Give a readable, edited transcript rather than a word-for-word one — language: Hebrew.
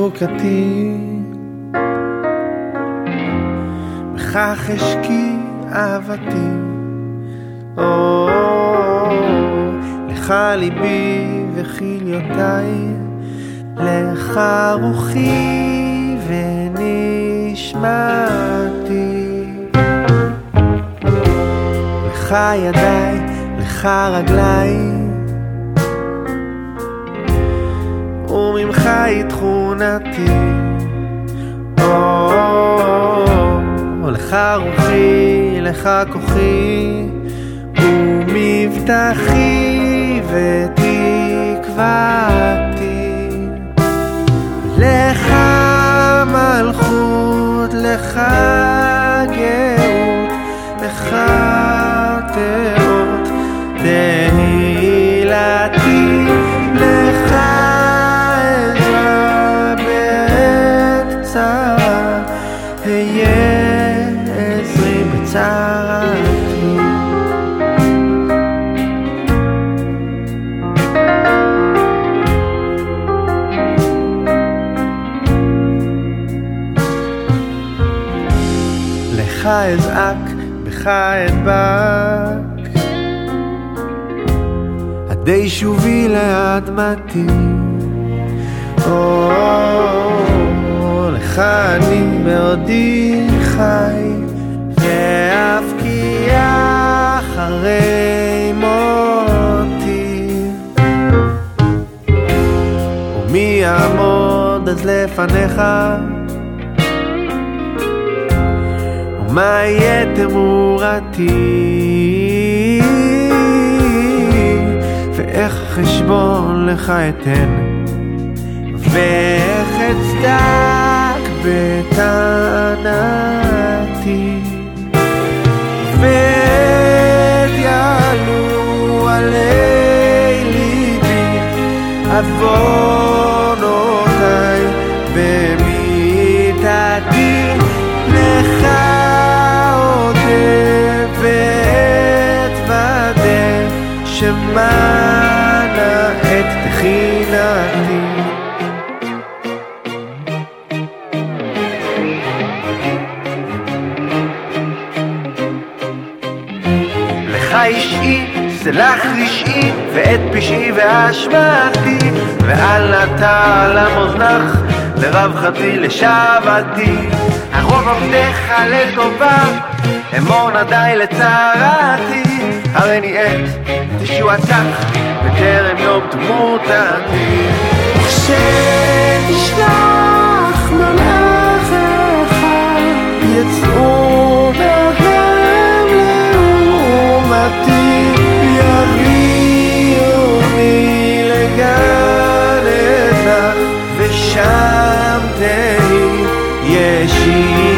תשוקתי, בכך אשקי אהבתי. לך ליבי וכליותיי, לך רוחי ונשמתי. לך ידיי, לך רגליי, וממך היא תכונתי. לך רוחי, לך כוחי, ומבטחי ותקוותי. לך מלכות, לך גאות, לך תאות תהילתי. לך עזרה בעת צרה, היה עזרי בצרתי. לך אזעק, בך אדבק, עדי שובי לאדמתי. לך אני בעודי חי, ואבקיע אחרי מותי. ומי יעמוד אז לפניך, ומה יהיה תמורתי, ואיך חשבון לך אתן, ואיך אצדק בטענתי. ותיעלו עלי ליבי עוונותיי במיתתי. לך אודה ואתוודה, שמענה את תחינתי. לך אישי, סלח רשעי, ואת פשעי ואשמתי, ואל נטע על המוזנח לרווחתי לשוועתי. הרוב עבדך לטובה, אמור נדי לצרתי. הריני את תשועתך בטרם יום תמותתי. וכשתשלח מלאכיך יצאו מהם לעומתי, יביאוני לגן עדן, ושם תהי ישיבתי.